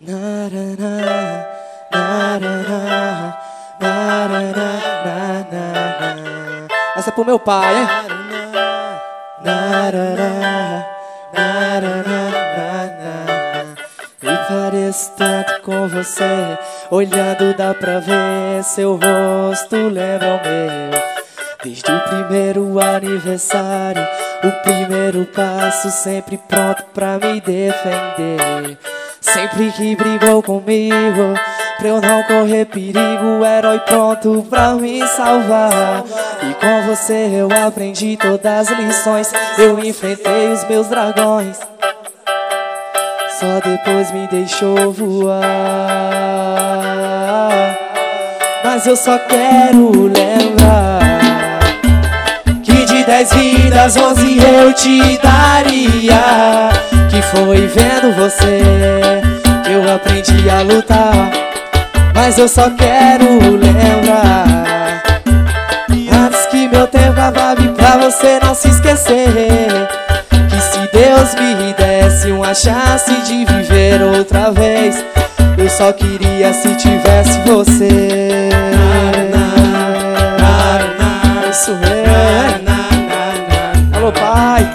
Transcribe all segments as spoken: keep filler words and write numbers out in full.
Narana, narana, narana, narana. Essa é pro meu pai, hein? Narana, narana, narana. Me pareço tanto com você, olhando dá pra ver, seu rosto lembra o meu. Desde o primeiro aniversário, o primeiro passo, sempre pronto pra me defender. Sempre que brigou comigo, pra eu não correr perigo, herói pronto pra me salvar. E com você eu aprendi todas as lições, eu enfrentei os meus dragões. Só depois me deixou voar. Mas eu só quero lembrar que de dez vidas, onze eu te daria. Que foi vendo você que eu aprendi a lutar. Mas eu só quero lembrar, antes que meu tempo acabe, pra você não se esquecer, que se Deus me desse uma chance de viver outra vez, eu só queria se tivesse você. Isso é. Alô, pai.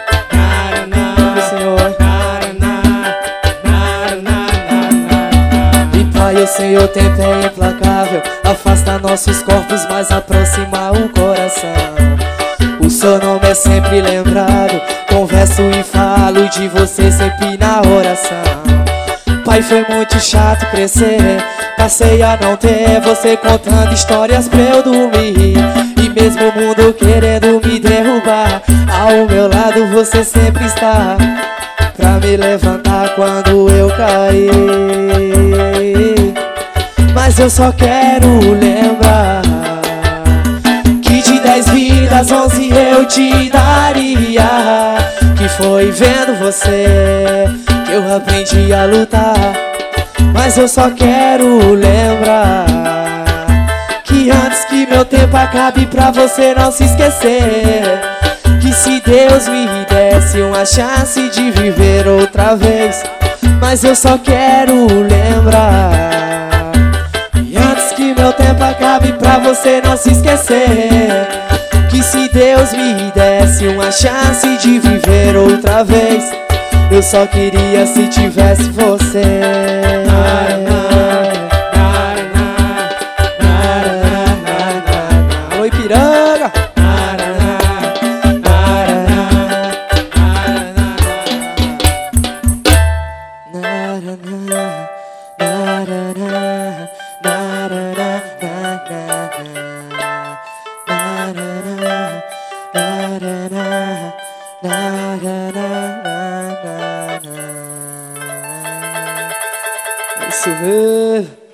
Eu sei, o tempo é implacável, afasta nossos corpos, mas aproxima o coração. O seu nome é sempre lembrado, converso e falo de você sempre na oração. Pai, foi muito chato crescer, passei a não ter você contando histórias pra eu dormir. E mesmo o mundo querendo me derrubar, ao meu lado você sempre está, pra me levantar quando eu cair. Mas eu só quero lembrar que de dez vidas, onze eu te daria. Que foi vendo você que eu aprendi a lutar. Mas eu só quero lembrar que antes que meu tempo acabe, pra você não se esquecer, que se Deus me desse uma chance de viver outra vez. Mas eu só quero lembrar, que meu tempo acabe, pra você não se esquecer, que se Deus me desse uma chance de viver outra vez, eu só queria se tivesse você. Alô, Ipiranga. Isso mesmo.